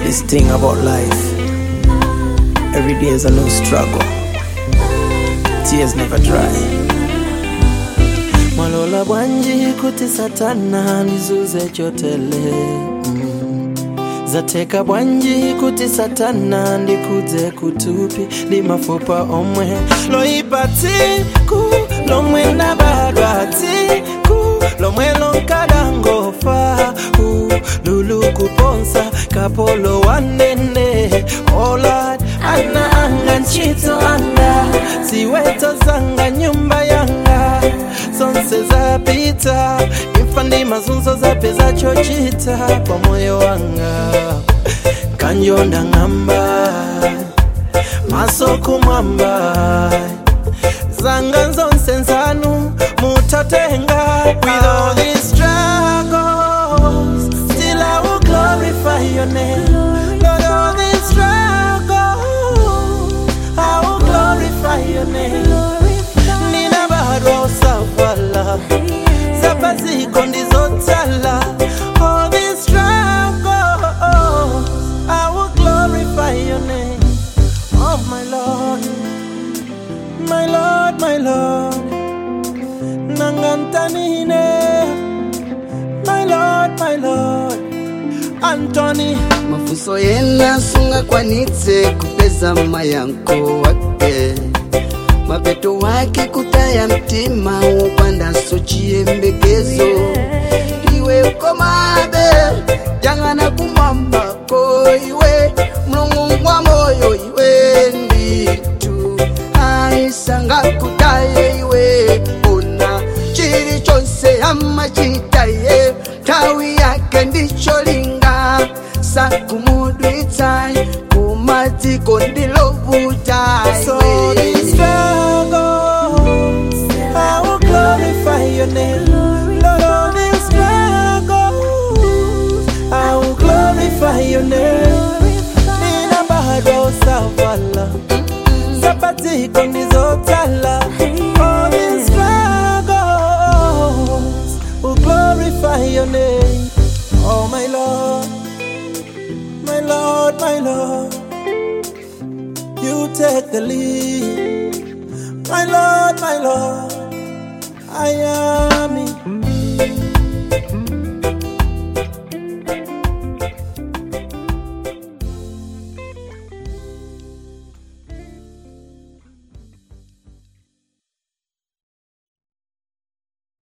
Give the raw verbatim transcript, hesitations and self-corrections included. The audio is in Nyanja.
this thing about life. Every day is a new struggle. Tears never dry. Malola bwanji kuti satana nizuze chotele. mm. Zateka bwanji kuti satana ndikuze kutupi di mafupa omwe. Loipati ku lomwe nabagati ku lomwe lonkadangofa u lulu kuponsa kapolo wanene. Oh Lord, ana anga nchito anga siweto zanga nyumba yanga sonse zapita infandi mazunzo zapeza chochita kwa moyo wanga kanjonda ngamba masoko mwamba zanga zonse nzanu mutatenga. With all these struggles still I will glorify your name. Lord, all these struggles I will glorify your name. Nina baro savala Zabazi kondi zotala. All these struggles I will glorify your name. Oh my Lord, my Lord, my Lord Nangantanine. My Lord, my Lord Anthony. Mafuso yena sunga kwa nitse kupeza mayanko wake. Mapeto wake kutaya mtima upanda sochie mbekezo. Iwe ukomabe jangana kumamba ko iwe mlungu mwa moyo iwe nditu. Aisanga kutaye iwe ona chiri chose ama chitaye. Tawi yake ndicho linga sakumudu itai kumati kondilo butai. So these struggles I will glorify your name. Lord, all these struggles I will glorify your name. Nina bahado savala Zapati kondi zotala. All these struggles will glorify your name. Oh my Lord, my Lord, my Lord, you take the lead. My Lord, my Lord, I am